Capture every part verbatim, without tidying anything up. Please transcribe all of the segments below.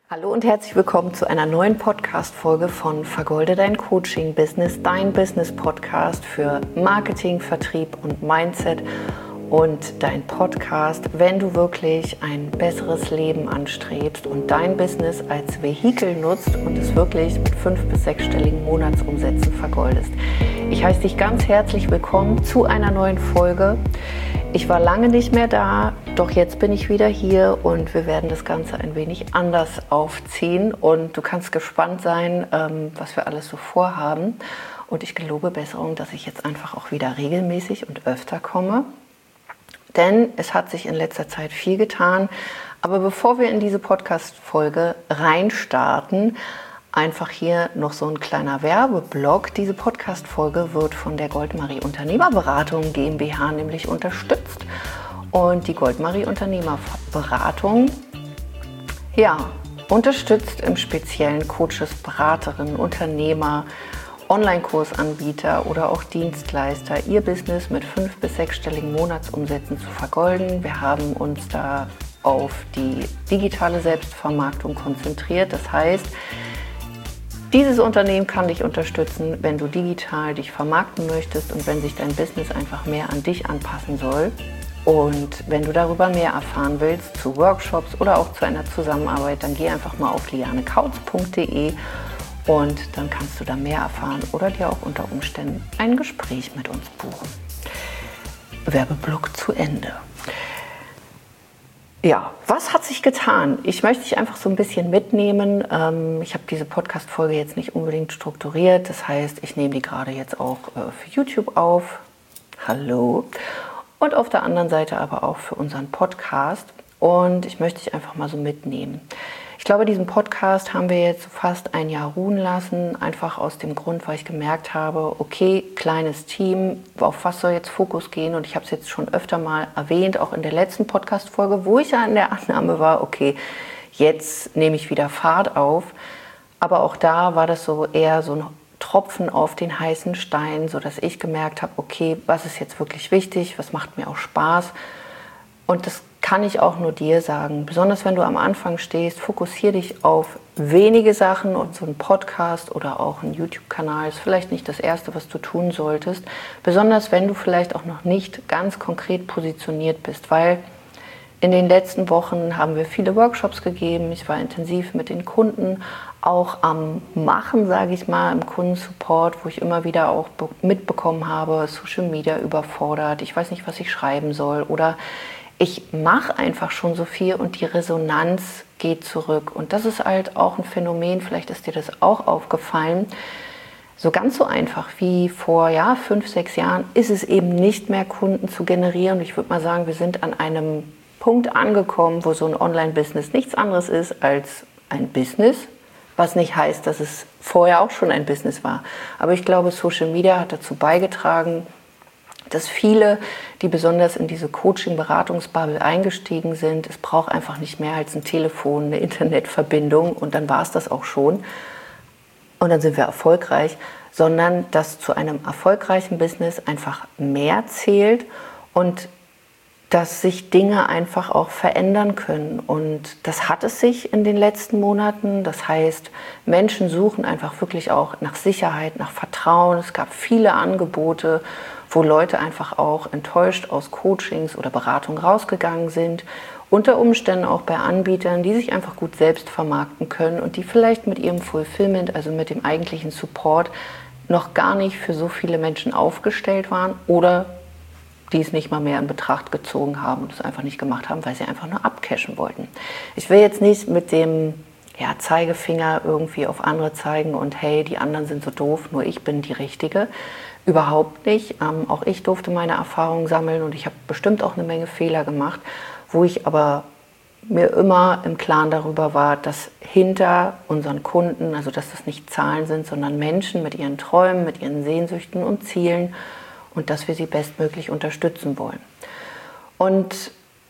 Hallo und herzlich willkommen zu einer neuen Podcast-Folge von Vergolde dein Coaching-Business, dein Business-Podcast für Marketing, Vertrieb und Mindset und dein Podcast, wenn du wirklich ein besseres Leben anstrebst und dein Business als Vehikel nutzt und es wirklich mit fünf- bis sechsstelligen Monatsumsätzen vergoldest. Ich heiße dich ganz herzlich willkommen zu einer neuen Folge. Ich war lange nicht mehr da, doch jetzt bin ich wieder hier und wir werden das Ganze ein wenig anders aufziehen und du kannst gespannt sein, was wir alles so vorhaben. Und ich gelobe Besserung, dass ich jetzt einfach auch wieder regelmäßig und öfter komme, denn es hat sich in letzter Zeit viel getan. Aber bevor wir in diese Podcast-Folge reinstarten, einfach hier noch so ein kleiner Werbeblock. Diese Podcast-Folge wird von der Goldmarie Unternehmerberatung GmbH nämlich unterstützt. Und die Goldmarie Unternehmerberatung, ja, unterstützt im Speziellen Coaches, Beraterinnen, Unternehmer, Online-Kursanbieter oder auch Dienstleister, ihr Business mit fünf- bis sechsstelligen Monatsumsätzen zu vergolden. Wir haben uns da auf die digitale Selbstvermarktung konzentriert. Das heißt, dieses Unternehmen kann dich unterstützen, wenn du digital dich vermarkten möchtest und wenn sich dein Business einfach mehr an dich anpassen soll. Und wenn du darüber mehr erfahren willst, zu Workshops oder auch zu einer Zusammenarbeit, dann geh einfach mal auf liane kautz punkt de und dann kannst du da mehr erfahren oder dir auch unter Umständen ein Gespräch mit uns buchen. Werbeblock zu Ende. Ja, was hat sich getan? Ich möchte dich einfach so ein bisschen mitnehmen. Ich habe diese Podcast-Folge jetzt nicht unbedingt strukturiert. Das heißt, ich nehme die gerade jetzt auch für YouTube auf. Hallo. Und auf der anderen Seite aber auch für unseren Podcast. Und ich möchte dich einfach mal so mitnehmen. Ich glaube, diesen Podcast haben wir jetzt fast ein Jahr ruhen lassen. Einfach aus dem Grund, weil ich gemerkt habe, okay, kleines Team, auf was soll jetzt Fokus gehen? Und ich habe es jetzt schon öfter mal erwähnt, auch in der letzten Podcast-Folge, wo ich ja in der Annahme war, okay, jetzt nehme ich wieder Fahrt auf. Aber auch da war das so eher so ein Tropfen auf den heißen Stein, sodass ich gemerkt habe, okay, was ist jetzt wirklich wichtig, was macht mir auch Spaß? Und das kann ich auch nur dir sagen. Besonders wenn du am Anfang stehst, fokussiere dich auf wenige Sachen und so ein Podcast oder auch ein YouTube-Kanal ist vielleicht nicht das Erste, was du tun solltest. Besonders wenn du vielleicht auch noch nicht ganz konkret positioniert bist, weil in den letzten Wochen haben wir viele Workshops gegeben. Ich war intensiv mit den Kunden, auch am Machen, sage ich mal, im Kundensupport, wo ich immer wieder auch mitbekommen habe, Social Media überfordert, ich weiß nicht, was ich schreiben soll oder ich mache einfach schon so viel und die Resonanz geht zurück. Und das ist halt auch ein Phänomen, vielleicht ist dir das auch aufgefallen. So ganz so einfach wie vor ja, fünf, sechs Jahren ist es eben nicht mehr, Kunden zu generieren. Und ich würde mal sagen, wir sind an einem Punkt angekommen, wo so ein Online-Business nichts anderes ist als ein Business. Was nicht heißt, dass es vorher auch schon ein Business war. Aber ich glaube, Social Media hat dazu beigetragen, dass viele, die besonders in diese Coaching-Beratungsbubble eingestiegen sind, es braucht einfach nicht mehr als ein Telefon, eine Internetverbindung und dann war es das auch schon. Und dann sind wir erfolgreich, sondern dass zu einem erfolgreichen Business einfach mehr zählt und dass sich Dinge einfach auch verändern können. Und das hat es sich in den letzten Monaten. Das heißt, Menschen suchen einfach wirklich auch nach Sicherheit, nach Vertrauen. Es gab viele Angebote, wo Leute einfach auch enttäuscht aus Coachings oder Beratung rausgegangen sind. Unter Umständen auch bei Anbietern, die sich einfach gut selbst vermarkten können und die vielleicht mit ihrem Fulfillment, also mit dem eigentlichen Support, noch gar nicht für so viele Menschen aufgestellt waren oder die es nicht mal mehr in Betracht gezogen haben und es einfach nicht gemacht haben, weil sie einfach nur abcashen wollten. Ich will jetzt nicht mit dem ja, Zeigefinger irgendwie auf andere zeigen und hey, die anderen sind so doof, nur ich bin die Richtige. Überhaupt nicht. Ähm, auch ich durfte meine Erfahrungen sammeln und ich habe bestimmt auch eine Menge Fehler gemacht, wo ich aber mir immer im Klaren darüber war, dass hinter unseren Kunden, also dass das nicht Zahlen sind, sondern Menschen mit ihren Träumen, mit ihren Sehnsüchten und Zielen und dass wir sie bestmöglich unterstützen wollen. Und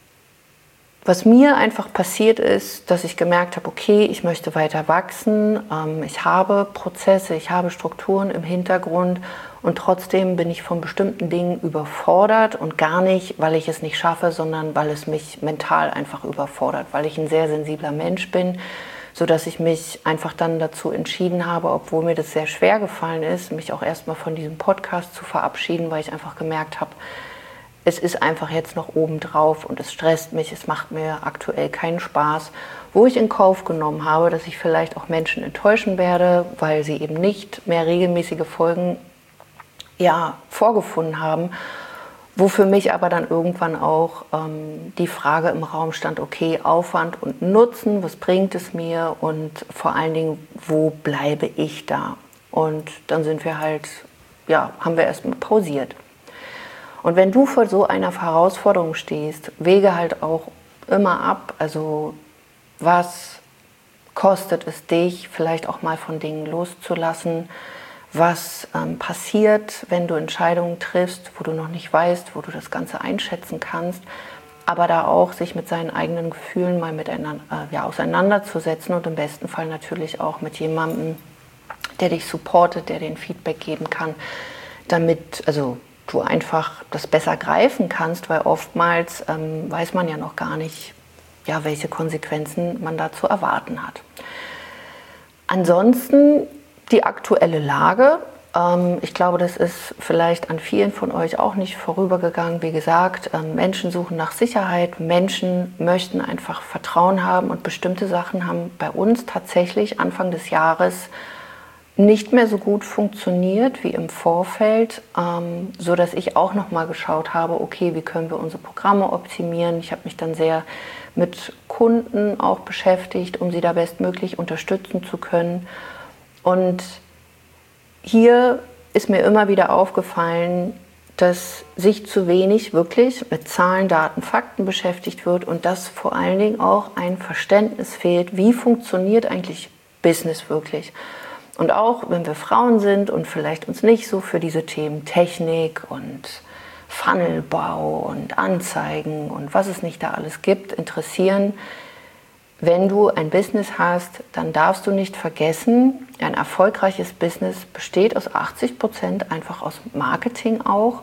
was mir einfach passiert ist, dass ich gemerkt habe, okay, ich möchte weiter wachsen, ähm, ich habe Prozesse, ich habe Strukturen im Hintergrund und trotzdem bin ich von bestimmten Dingen überfordert und gar nicht, weil ich es nicht schaffe, sondern weil es mich mental einfach überfordert, weil ich ein sehr sensibler Mensch bin, sodass ich mich einfach dann dazu entschieden habe, obwohl mir das sehr schwer gefallen ist, mich auch erstmal von diesem Podcast zu verabschieden, weil ich einfach gemerkt habe, es ist einfach jetzt noch obendrauf und es stresst mich, es macht mir aktuell keinen Spaß, wo ich in Kauf genommen habe, dass ich vielleicht auch Menschen enttäuschen werde, weil sie eben nicht mehr regelmäßige Folgen ja, vorgefunden haben, wo für mich aber dann irgendwann auch ähm, die Frage im Raum stand, okay, Aufwand und Nutzen, was bringt es mir und vor allen Dingen, wo bleibe ich da? Und dann sind wir halt, ja, haben wir erstmal pausiert. Und wenn du vor so einer Herausforderung stehst, wege halt auch immer ab, also was kostet es dich, vielleicht auch mal von Dingen loszulassen, was ähm, passiert, wenn du Entscheidungen triffst, wo du noch nicht weißt, wo du das Ganze einschätzen kannst, aber da auch sich mit seinen eigenen Gefühlen mal miteinander äh, ja, auseinanderzusetzen und im besten Fall natürlich auch mit jemandem, der dich supportet, der den Feedback geben kann, damit, also du einfach das besser greifen kannst, weil oftmals ähm, weiß man ja noch gar nicht, ja, welche Konsequenzen man da zu erwarten hat. Ansonsten die aktuelle Lage. Ähm, ich glaube, das ist vielleicht an vielen von euch auch nicht vorübergegangen. Wie gesagt, ähm, Menschen suchen nach Sicherheit, Menschen möchten einfach Vertrauen haben und bestimmte Sachen haben bei uns tatsächlich Anfang des Jahres nicht mehr so gut funktioniert wie im Vorfeld, ähm, so dass ich auch noch mal geschaut habe, okay, wie können wir unsere Programme optimieren. Ich habe mich dann sehr mit Kunden auch beschäftigt, um sie da bestmöglich unterstützen zu können. Und hier ist mir immer wieder aufgefallen, dass sich zu wenig wirklich mit Zahlen, Daten, Fakten beschäftigt wird und dass vor allen Dingen auch ein Verständnis fehlt, wie funktioniert eigentlich Business wirklich. Und auch wenn wir Frauen sind und vielleicht uns nicht so für diese Themen Technik und Funnelbau und Anzeigen und was es nicht da alles gibt, interessieren, wenn du ein Business hast, dann darfst du nicht vergessen, ein erfolgreiches Business besteht aus achtzig Prozent einfach aus Marketing auch.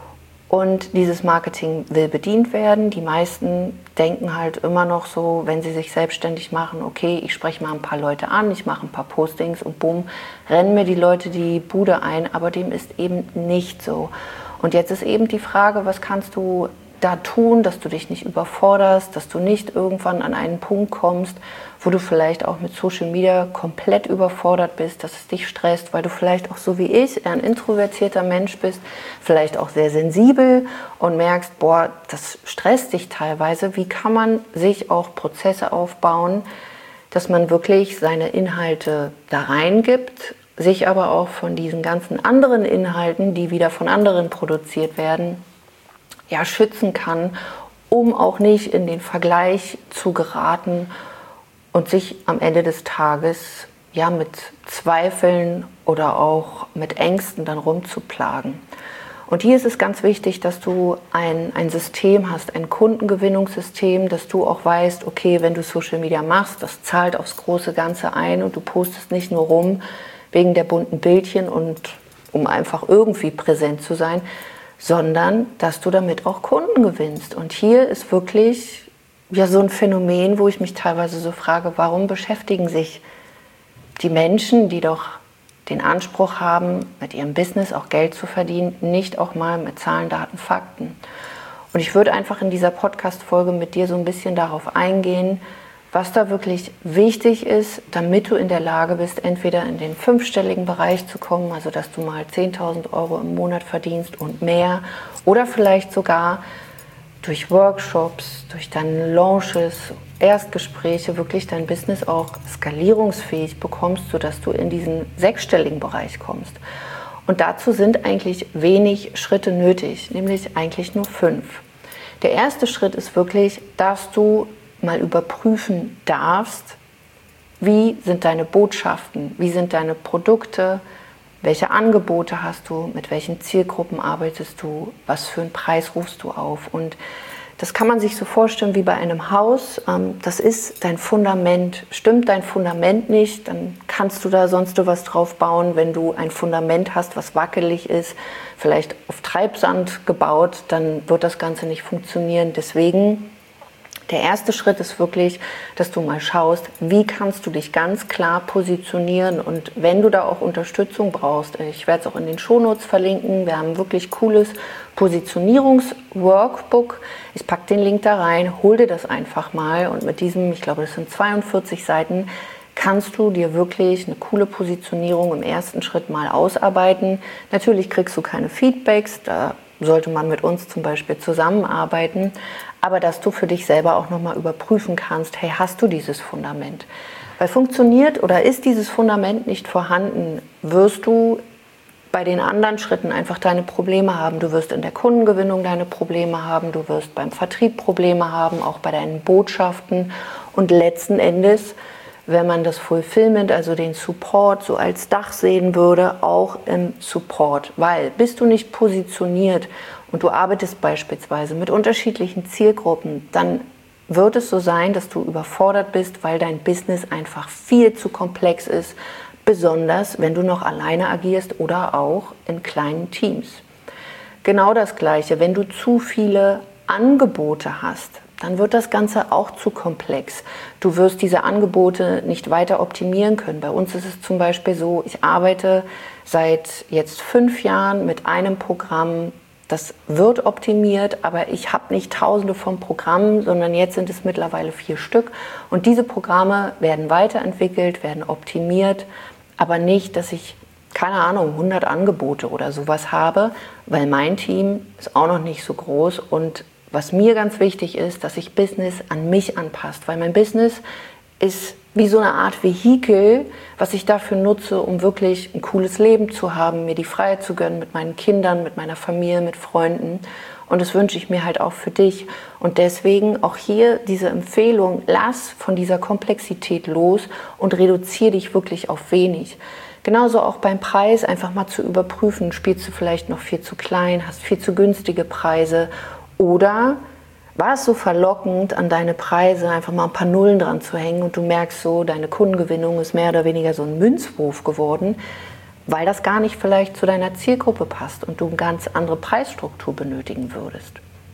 Und dieses Marketing will bedient werden. Die meisten denken halt immer noch so, wenn sie sich selbstständig machen, okay, ich spreche mal ein paar Leute an, ich mache ein paar Postings und bumm, rennen mir die Leute die Bude ein. Aber dem ist eben nicht so. Und jetzt ist eben die Frage, was kannst du da tun, dass du dich nicht überforderst, dass du nicht irgendwann an einen Punkt kommst, wo du vielleicht auch mit Social Media komplett überfordert bist, dass es dich stresst, weil du vielleicht auch so wie ich eher ein introvertierter Mensch bist, vielleicht auch sehr sensibel und merkst, boah, das stresst dich teilweise. Wie kann man sich auch Prozesse aufbauen, dass man wirklich seine Inhalte da reingibt, sich aber auch von diesen ganzen anderen Inhalten, die wieder von anderen produziert werden, ja, schützen kann, um auch nicht in den Vergleich zu geraten und sich am Ende des Tages ja, mit Zweifeln oder auch mit Ängsten dann rumzuplagen. Und hier ist es ganz wichtig, dass du ein, ein System hast, ein Kundengewinnungssystem, dass du auch weißt, okay, wenn du Social Media machst, das zahlt aufs große Ganze ein und du postest nicht nur rum wegen der bunten Bildchen und um einfach irgendwie präsent zu sein, sondern dass du damit auch Kunden gewinnst. Und hier ist wirklich ja so ein Phänomen, wo ich mich teilweise so frage, warum beschäftigen sich die Menschen, die doch den Anspruch haben, mit ihrem Business auch Geld zu verdienen, nicht auch mal mit Zahlen, Daten, Fakten. Und ich würde einfach in dieser Podcast-Folge mit dir so ein bisschen darauf eingehen, was da wirklich wichtig ist, damit du in der Lage bist, entweder in den fünfstelligen Bereich zu kommen, also dass du mal zehntausend Euro im Monat verdienst und mehr, oder vielleicht sogar durch Workshops, durch deine Launches, Erstgespräche wirklich dein Business auch skalierungsfähig bekommst, sodass du in diesen sechsstelligen Bereich kommst. Und dazu sind eigentlich wenig Schritte nötig, nämlich eigentlich nur fünf. Der erste Schritt ist wirklich, dass du mal überprüfen darfst, wie sind deine Botschaften, wie sind deine Produkte, welche Angebote hast du, mit welchen Zielgruppen arbeitest du, was für einen Preis rufst du auf. Und das kann man sich so vorstellen wie bei einem Haus, das ist dein Fundament. Stimmt dein Fundament nicht, dann kannst du da sonst was drauf bauen. Wenn du ein Fundament hast, was wackelig ist, vielleicht auf Treibsand gebaut, dann wird das Ganze nicht funktionieren. Deswegen Der erste Schritt ist wirklich, dass du mal schaust, wie kannst du dich ganz klar positionieren, und wenn du da auch Unterstützung brauchst, ich werde es auch in den Shownotes verlinken, wir haben ein wirklich cooles Positionierungs-Workbook, ich packe den Link da rein, hol dir das einfach mal, und mit diesem, ich glaube das sind zweiundvierzig Seiten, kannst du dir wirklich eine coole Positionierung im ersten Schritt mal ausarbeiten. Natürlich kriegst du keine Feedbacks, da sollte man mit uns zum Beispiel zusammenarbeiten, aber dass du für dich selber auch nochmal überprüfen kannst, hey, hast du dieses Fundament? Weil funktioniert oder ist dieses Fundament nicht vorhanden, wirst du bei den anderen Schritten einfach deine Probleme haben. Du wirst in der Kundengewinnung deine Probleme haben, du wirst beim Vertrieb Probleme haben, auch bei deinen Botschaften, und letzten Endes, wenn man das Fulfillment, also den Support, so als Dach sehen würde, auch im Support. Weil bist du nicht positioniert und du arbeitest beispielsweise mit unterschiedlichen Zielgruppen, dann wird es so sein, dass du überfordert bist, weil dein Business einfach viel zu komplex ist, besonders wenn du noch alleine agierst oder auch in kleinen Teams. Genau das Gleiche, wenn du zu viele Angebote hast, dann wird das Ganze auch zu komplex. Du wirst diese Angebote nicht weiter optimieren können. Bei uns ist es zum Beispiel so, ich arbeite seit jetzt fünf Jahren mit einem Programm, das wird optimiert, aber ich habe nicht tausende von Programmen, sondern jetzt sind es mittlerweile vier Stück. Und diese Programme werden weiterentwickelt, werden optimiert, aber nicht, dass ich, keine Ahnung, hundert Angebote oder sowas habe, weil mein Team ist auch noch nicht so groß. Und was mir ganz wichtig ist, dass sich Business an mich anpasst, weil mein Business ist wie so eine Art Vehikel, was ich dafür nutze, um wirklich ein cooles Leben zu haben, mir die Freiheit zu gönnen mit meinen Kindern, mit meiner Familie, mit Freunden. Und das wünsche ich mir halt auch für dich. Und deswegen auch hier diese Empfehlung, lass von dieser Komplexität los und reduziere dich wirklich auf wenig. Genauso auch beim Preis, einfach mal zu überprüfen, spielst du vielleicht noch viel zu klein, hast viel zu günstige Preise, oder war es so verlockend, an deine Preise einfach mal ein paar Nullen dran zu hängen und du merkst so, deine Kundengewinnung ist mehr oder weniger so ein Münzwurf geworden, weil das gar nicht vielleicht zu deiner Zielgruppe passt und du eine ganz andere Preisstruktur benötigen würdest.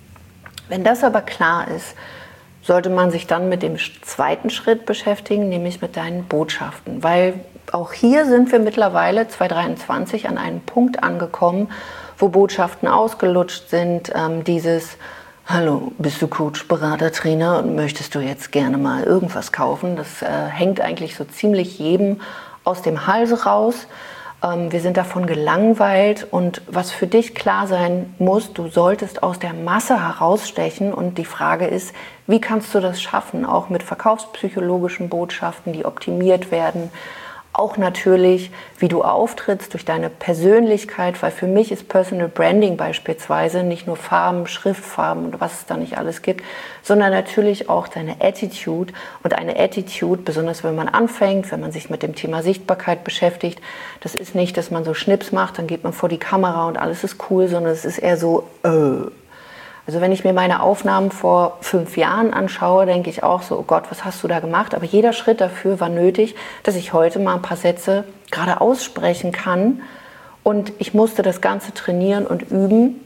Wenn das aber klar ist, sollte man sich dann mit dem zweiten Schritt beschäftigen, nämlich mit deinen Botschaften, weil auch hier sind wir mittlerweile zwanzig dreiundzwanzig an einem Punkt angekommen, wo Botschaften ausgelutscht sind, ähm, dieses Hallo, bist du Coach, Berater, Trainer und möchtest du jetzt gerne mal irgendwas kaufen? Das äh, hängt eigentlich so ziemlich jedem aus dem Hals raus. Ähm, wir sind davon gelangweilt, und was für dich klar sein muss, du solltest aus der Masse herausstechen, und die Frage ist, wie kannst du das schaffen, auch mit verkaufspsychologischen Botschaften, die optimiert werden. Auch natürlich, wie du auftrittst durch deine Persönlichkeit, weil für mich ist Personal Branding beispielsweise nicht nur Farben, Schriftfarben und was es da nicht alles gibt, sondern natürlich auch deine Attitude. Und eine Attitude, besonders wenn man anfängt, wenn man sich mit dem Thema Sichtbarkeit beschäftigt, das ist nicht, dass man so Schnips macht, dann geht man vor die Kamera und alles ist cool, sondern es ist eher so, äh. Also wenn ich mir meine Aufnahmen vor fünf Jahren anschaue, denke ich auch so, oh Gott, was hast du da gemacht? Aber jeder Schritt dafür war nötig, dass ich heute mal ein paar Sätze gerade aussprechen kann. Und ich musste das Ganze trainieren und üben,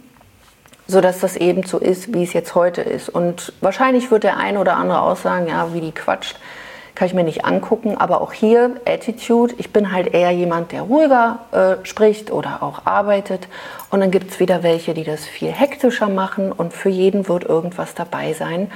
sodass das eben so ist, wie es jetzt heute ist. Und wahrscheinlich wird der eine oder andere auch sagen, ja, wie die quatscht, kann ich mir nicht angucken. Aber auch hier Attitude, ich bin halt eher jemand, der ruhiger äh, spricht oder auch arbeitet. Und dann gibt es wieder welche, die das viel hektischer machen, und für jeden wird irgendwas dabei sein.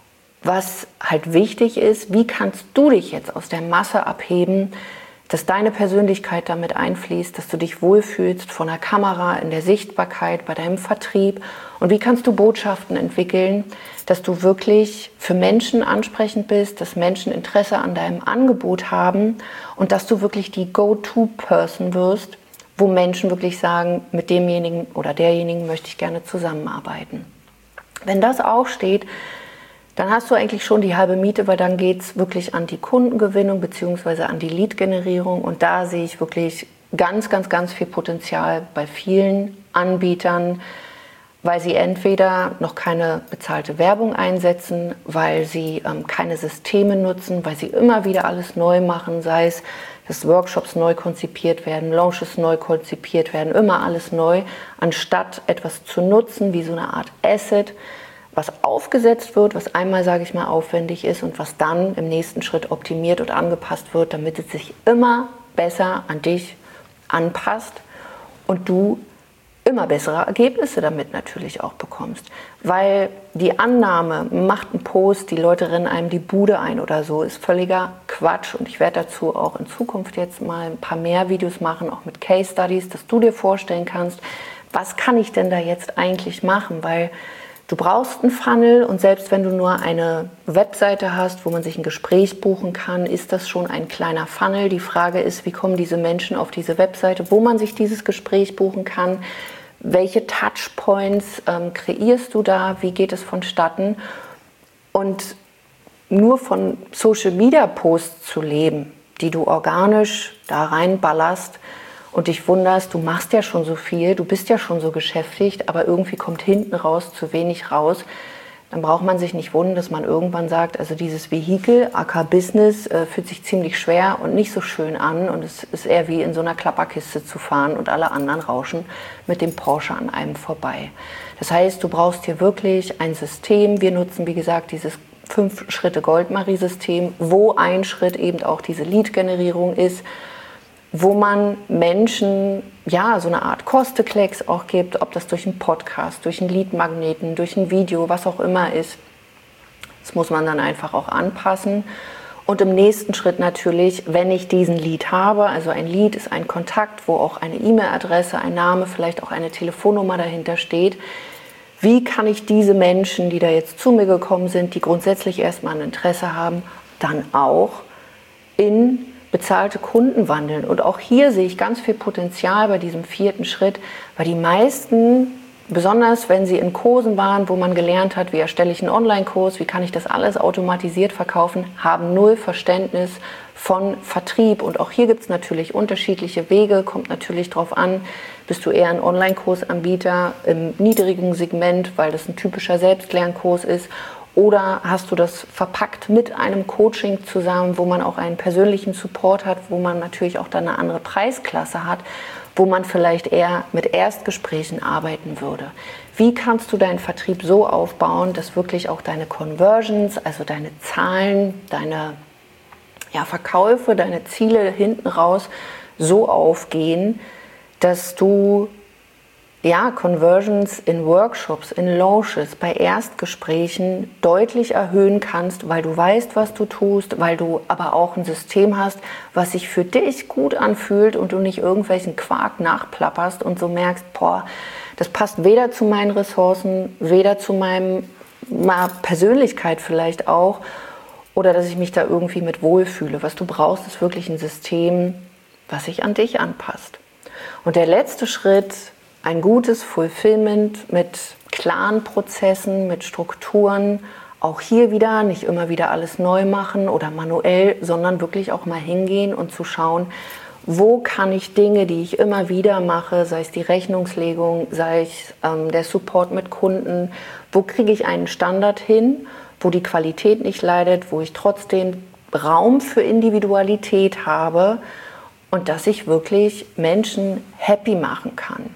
Was halt wichtig ist, wie kannst du dich jetzt aus der Masse abheben, dass deine Persönlichkeit damit einfließt, dass du dich wohlfühlst von der Kamera, in der Sichtbarkeit, bei deinem Vertrieb, und wie kannst du Botschaften entwickeln, dass du wirklich für Menschen ansprechend bist, dass Menschen Interesse an deinem Angebot haben und dass du wirklich die Go-To-Person wirst, wo Menschen wirklich sagen, mit demjenigen oder derjenigen möchte ich gerne zusammenarbeiten. Wenn das auch steht, dann hast du eigentlich schon die halbe Miete, weil dann geht es wirklich an die Kundengewinnung bzw. an die Lead-Generierung, und da sehe ich wirklich ganz, ganz, ganz viel Potenzial bei vielen Anbietern, weil sie entweder noch keine bezahlte Werbung einsetzen, weil sie ähm, keine Systeme nutzen, weil sie immer wieder alles neu machen, sei es, dass Workshops neu konzipiert werden, Launches neu konzipiert werden, immer alles neu, anstatt etwas zu nutzen wie so eine Art Asset, was aufgesetzt wird, was einmal, sage ich mal, aufwendig ist und was dann im nächsten Schritt optimiert und angepasst wird, damit es sich immer besser an dich anpasst und du immer bessere Ergebnisse damit natürlich auch bekommst. Weil die Annahme, macht einen Post, die Leute rennen einem die Bude ein oder so, ist völliger Quatsch. Und ich werde dazu auch in Zukunft jetzt mal ein paar mehr Videos machen, auch mit Case Studies, dass du dir vorstellen kannst, was kann ich denn da jetzt eigentlich machen? Weil du brauchst einen Funnel und selbst wenn du nur eine Webseite hast, wo man sich ein Gespräch buchen kann, ist das schon ein kleiner Funnel. Die Frage ist, wie kommen diese Menschen auf diese Webseite, wo man sich dieses Gespräch buchen kann? Welche Touchpoints ähm, kreierst du da? Wie geht es vonstatten? Und nur von Social-Media-Posts zu leben, die du organisch da reinballerst, und dich wunderst, du machst ja schon so viel, du bist ja schon so beschäftigt, aber irgendwie kommt hinten raus zu wenig raus, dann braucht man sich nicht wundern, dass man irgendwann sagt, also dieses Vehikel, aka Business, äh, fühlt sich ziemlich schwer und nicht so schön an und es ist eher wie in so einer Klapperkiste zu fahren und alle anderen rauschen mit dem Porsche an einem vorbei. Das heißt, du brauchst hier wirklich ein System. Wir nutzen, wie gesagt, dieses Fünf-Schritte-Goldmarie-System, wo ein Schritt eben auch diese Lead-Generierung ist, wo man Menschen ja so eine Art Kosteklecks auch gibt, ob das durch einen Podcast, durch einen Leadmagneten, durch ein Video, was auch immer ist. Das muss man dann einfach auch anpassen. Und im nächsten Schritt natürlich, wenn ich diesen Lead habe, also ein Lead ist ein Kontakt, wo auch eine E-Mail-Adresse, ein Name, vielleicht auch eine Telefonnummer dahinter steht. Wie kann ich diese Menschen, die da jetzt zu mir gekommen sind, die grundsätzlich erstmal ein Interesse haben, dann auch in bezahlte Kunden wandeln? Und auch hier sehe ich ganz viel Potenzial bei diesem vierten Schritt, weil die meisten, besonders wenn sie in Kursen waren, wo man gelernt hat, wie erstelle ich einen Online-Kurs, wie kann ich das alles automatisiert verkaufen, haben null Verständnis von Vertrieb. Und auch hier gibt es natürlich unterschiedliche Wege, kommt natürlich drauf an, bist du eher ein Online-Kursanbieter im niedrigen Segment, weil das ein typischer Selbstlernkurs ist, oder hast du das verpackt mit einem Coaching zusammen, wo man auch einen persönlichen Support hat, wo man natürlich auch dann eine andere Preisklasse hat, wo man vielleicht eher mit Erstgesprächen arbeiten würde. Wie kannst du deinen Vertrieb so aufbauen, dass wirklich auch deine Conversions, also deine Zahlen, deine ja, Verkäufe, deine Ziele hinten raus so aufgehen, dass du ja, Conversions in Workshops, in Launches, bei Erstgesprächen deutlich erhöhen kannst, weil du weißt, was du tust, weil du aber auch ein System hast, was sich für dich gut anfühlt und du nicht irgendwelchen Quark nachplapperst und so merkst, boah, das passt weder zu meinen Ressourcen, weder zu meinem meiner Persönlichkeit vielleicht auch, oder dass ich mich da irgendwie mit wohlfühle. Was du brauchst, ist wirklich ein System, was sich an dich anpasst. Und der letzte Schritt, ein gutes Fulfillment mit klaren Prozessen, mit Strukturen. Auch hier wieder nicht immer wieder alles neu machen oder manuell, sondern wirklich auch mal hingehen und zu schauen, wo kann ich Dinge, die ich immer wieder mache, sei es die Rechnungslegung, sei es ähm, der Support mit Kunden, wo kriege ich einen Standard hin, wo die Qualität nicht leidet, wo ich trotzdem Raum für Individualität habe und dass ich wirklich Menschen happy machen kann.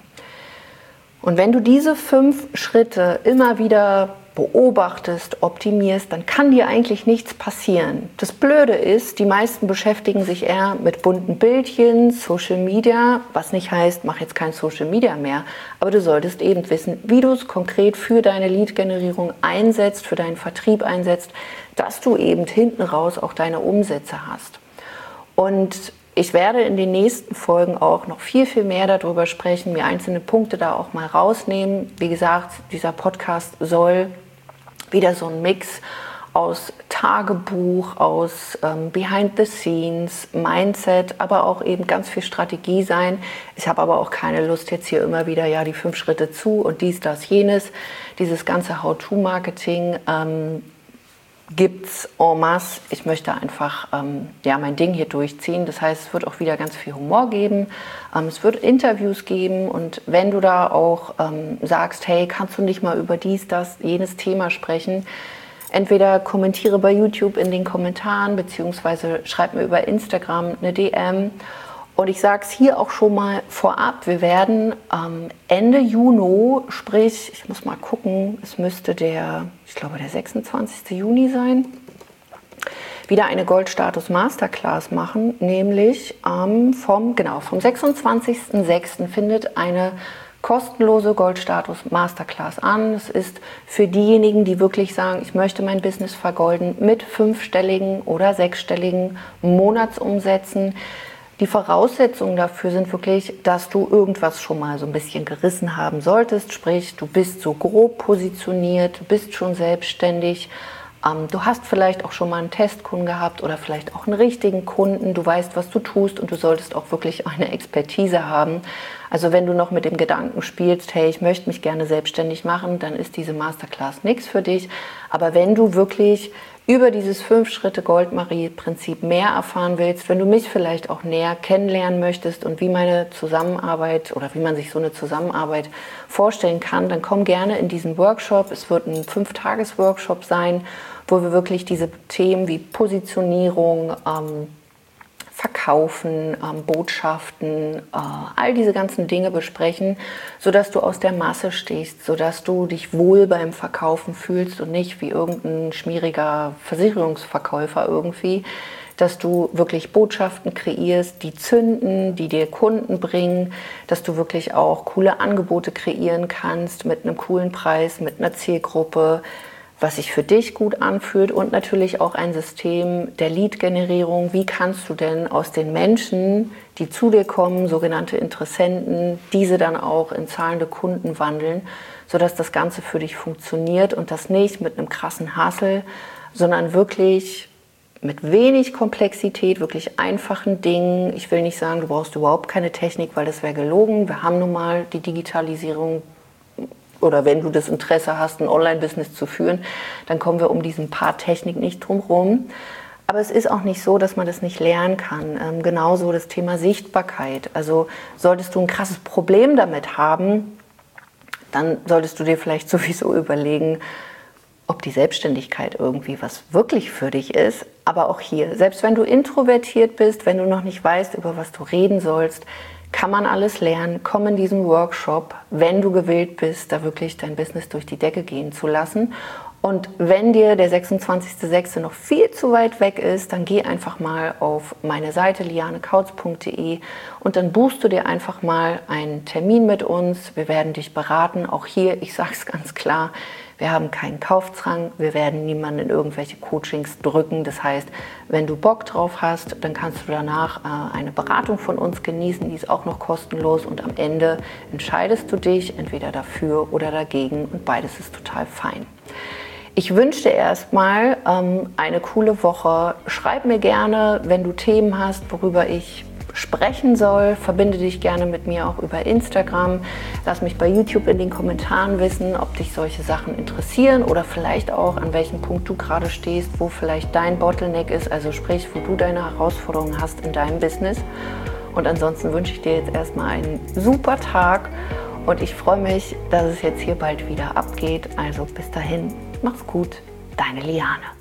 Und wenn du diese fünf Schritte immer wieder beobachtest, optimierst, dann kann dir eigentlich nichts passieren. Das Blöde ist, die meisten beschäftigen sich eher mit bunten Bildchen, Social Media, was nicht heißt, mach jetzt kein Social Media mehr, aber du solltest eben wissen, wie du es konkret für deine Lead-Generierung einsetzt, für deinen Vertrieb einsetzt, dass du eben hinten raus auch deine Umsätze hast. Und ich werde in den nächsten Folgen auch noch viel, viel mehr darüber sprechen, mir einzelne Punkte da auch mal rausnehmen. Wie gesagt, dieser Podcast soll wieder so ein Mix aus Tagebuch, aus ähm, Behind the Scenes, Mindset, aber auch eben ganz viel Strategie sein. Ich habe aber auch keine Lust jetzt hier immer wieder, ja, die fünf Schritte zu und dies, das, jenes. Dieses ganze How-to-Marketing ähm, gibt's en masse. Ich möchte einfach ähm, ja, mein Ding hier durchziehen. Das heißt, es wird auch wieder ganz viel Humor geben. Ähm, es wird Interviews geben und wenn du da auch ähm, sagst, hey, kannst du nicht mal über dies, das, jenes Thema sprechen, entweder kommentiere bei YouTube in den Kommentaren beziehungsweise schreib mir über Instagram eine D M Und ich sage es hier auch schon mal vorab, wir werden ähm, Ende Juni, sprich, ich muss mal gucken, es müsste der, ich glaube der sechsundzwanzigste Juni sein, wieder eine Goldstatus Masterclass machen, nämlich ähm, vom, genau, vom sechsundzwanzigsten sechsten findet eine kostenlose Goldstatus Masterclass an. Es ist für diejenigen, die wirklich sagen, ich möchte mein Business vergolden mit fünfstelligen oder sechsstelligen Monatsumsätzen. Die Voraussetzungen dafür sind wirklich, dass du irgendwas schon mal so ein bisschen gerissen haben solltest. Sprich, du bist so grob positioniert, du bist schon selbstständig. Ähm, du hast vielleicht auch schon mal einen Testkunden gehabt oder vielleicht auch einen richtigen Kunden. Du weißt, was du tust und du solltest auch wirklich eine Expertise haben. Also wenn du noch mit dem Gedanken spielst, hey, ich möchte mich gerne selbstständig machen, dann ist diese Masterclass nichts für dich. Aber wenn du wirklich über dieses Fünf-Schritte-Goldmarie-Prinzip mehr erfahren willst, wenn du mich vielleicht auch näher kennenlernen möchtest und wie meine Zusammenarbeit oder wie man sich so eine Zusammenarbeit vorstellen kann, dann komm gerne in diesen Workshop. Es wird ein Fünf-Tages-Workshop sein, wo wir wirklich diese Themen wie Positionierung, ähm, Verkaufen, ähm, Botschaften, äh, all diese ganzen Dinge besprechen, sodass du aus der Masse stehst, sodass du dich wohl beim Verkaufen fühlst und nicht wie irgendein schmieriger Versicherungsverkäufer irgendwie, dass du wirklich Botschaften kreierst, die zünden, die dir Kunden bringen, dass du wirklich auch coole Angebote kreieren kannst mit einem coolen Preis, mit einer Zielgruppe, was sich für dich gut anfühlt und natürlich auch ein System der Lead-Generierung. Wie kannst du denn aus den Menschen, die zu dir kommen, sogenannte Interessenten, diese dann auch in zahlende Kunden wandeln, sodass das Ganze für dich funktioniert und das nicht mit einem krassen Hassel, sondern wirklich mit wenig Komplexität, wirklich einfachen Dingen. Ich will nicht sagen, du brauchst überhaupt keine Technik, weil das wäre gelogen. Wir haben nun mal die Digitalisierung. Oder wenn du das Interesse hast, ein Online-Business zu führen, dann kommen wir um diesen Part Technik nicht drum rum. Aber es ist auch nicht so, dass man das nicht lernen kann. Ähm, genauso das Thema Sichtbarkeit. Also solltest du ein krasses Problem damit haben, dann solltest du dir vielleicht sowieso überlegen, ob die Selbstständigkeit irgendwie was wirklich für dich ist. Aber auch hier, selbst wenn du introvertiert bist, wenn du noch nicht weißt, über was du reden sollst, kann man alles lernen. Komm in diesen Workshop, wenn du gewillt bist, da wirklich dein Business durch die Decke gehen zu lassen. Und wenn dir der sechsundzwanzigste sechste noch viel zu weit weg ist, dann geh einfach mal auf meine Seite liane kautz punkt de und dann buchst du dir einfach mal einen Termin mit uns. Wir werden dich beraten. Auch hier, ich sage es ganz klar, wir haben keinen Kaufzwang, wir werden niemanden in irgendwelche Coachings drücken. Das heißt, wenn du Bock drauf hast, dann kannst du danach äh, eine Beratung von uns genießen, die ist auch noch kostenlos und am Ende entscheidest du dich entweder dafür oder dagegen und beides ist total fein. Ich wünsche dir erstmal ähm, eine coole Woche. Schreib mir gerne, wenn du Themen hast, worüber ich sprechen soll. Verbinde dich gerne mit mir auch über Instagram. Lass mich bei YouTube in den Kommentaren wissen, ob dich solche Sachen interessieren oder vielleicht auch, an welchem Punkt du gerade stehst, wo vielleicht dein Bottleneck ist, also sprich, wo du deine Herausforderungen hast in deinem Business. Und ansonsten wünsche ich dir jetzt erstmal einen super Tag und ich freue mich, dass es jetzt hier bald wieder abgeht. Also bis dahin, mach's gut, deine Liane.